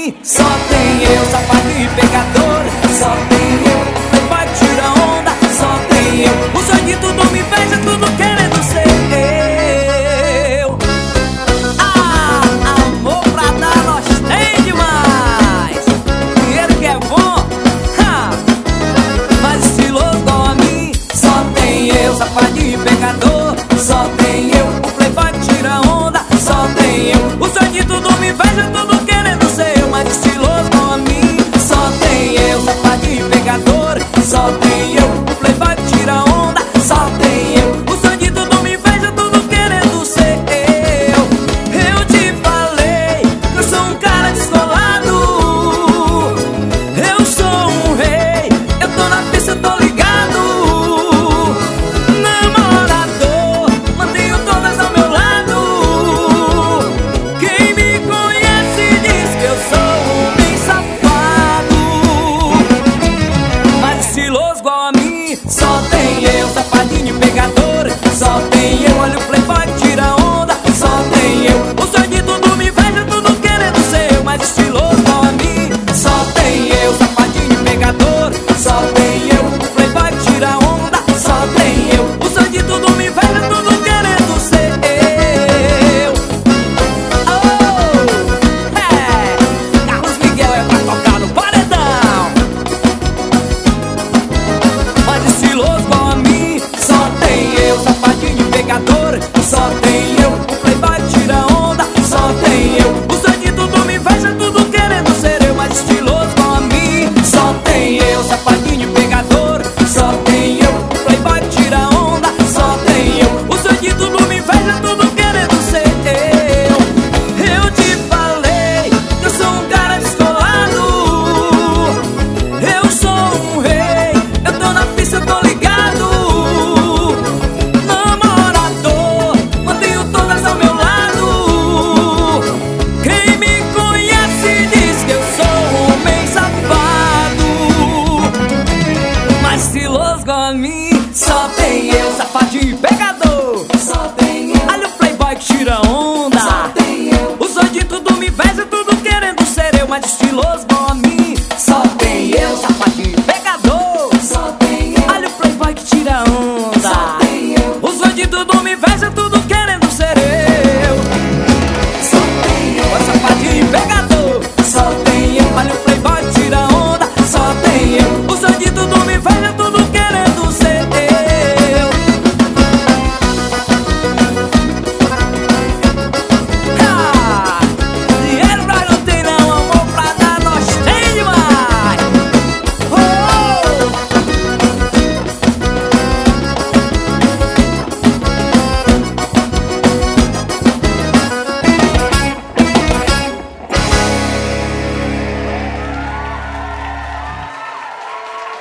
mim. Só tem eu, safado e pecador. Só tem eu, playboy que tira onda. Só tem eu, o sonho de tudo me inveja, tudo querendo ser eu. Ah, amor pra dar nós tem demais. Dinheiro que é bom, mas estiloso igual a mim. Só tem eu, safado e pecador. Só tem eu, o playboy que tira onda. Só tem eu, o sonho de tudo me inveja, tudo